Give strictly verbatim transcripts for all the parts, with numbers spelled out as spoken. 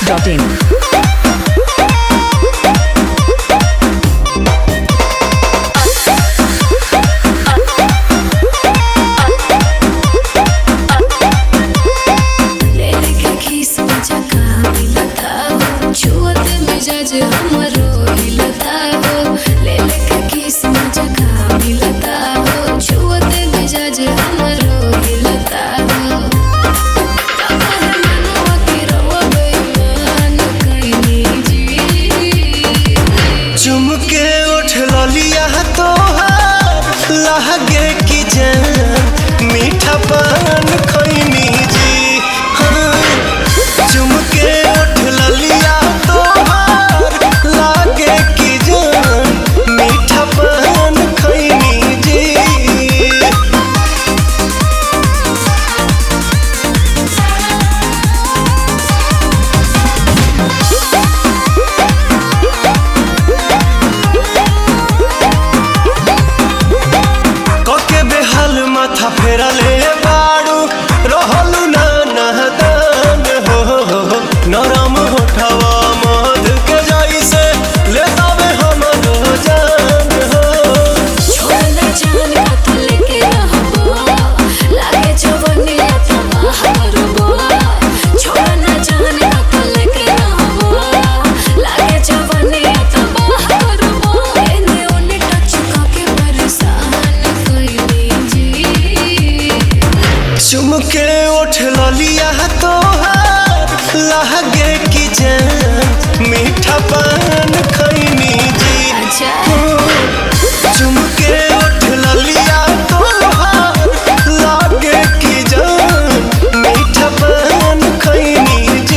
Dot in. लहगे की जान मीठा पान खैनी जी। हाँ चुमके उठ ललिया तोहार लागे की जान मीठा पान खैनी जी। माथा फेरा ले बाड़ू रहलू ना नहदान हो नरम होठवा मध के जैसे ले तबे हमरो जान हो। छोड़ना जान का लेके रहबो लागे जवनिया तबाह करबो। छोड़ना जान का लेके रहबो लागे जवनिया तबाह करबो। एने ओने टच करके परेशान कइली चुमके उठ ललिया तोहार लहगे की जान मीठा पान खैनी जी। चुमके उठ ललिया तोहार लागे की जान मीठा पान खैनी जी।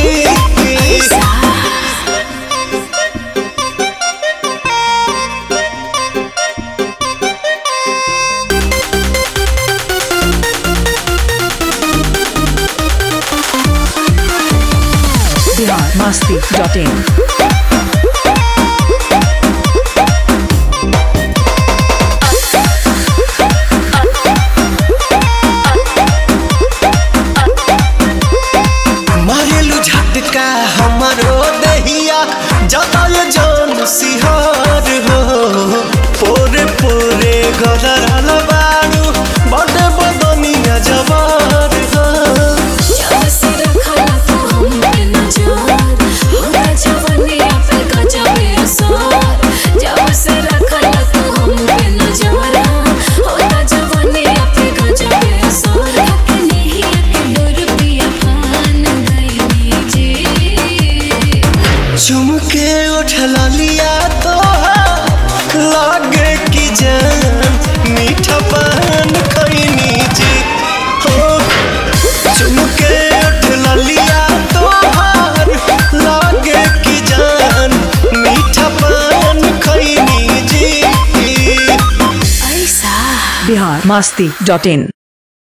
बिहार मस्ती डॉट इन। मारेलू झटका हमारो दहिया जतल जान सिहार हो। पोरे पोरे गदरल बारू बड़े बदनिया जवार हो। जब से रखला तू हम पे नजर होगा जवनिया पे गजब असर। जब से रखला तू हम पे नजर होगा जवनिया पे गजब असर। अपने ही के डोर पिया फान गईली जी। चुमके उठ ललिया तोहार लागे की जान मीठा पान खैनी जी। हो चुमके उठ ललिया तोहार लागे की जान मीठा पान खैनी जी। ऐसा बिहार मस्ती डॉट इन।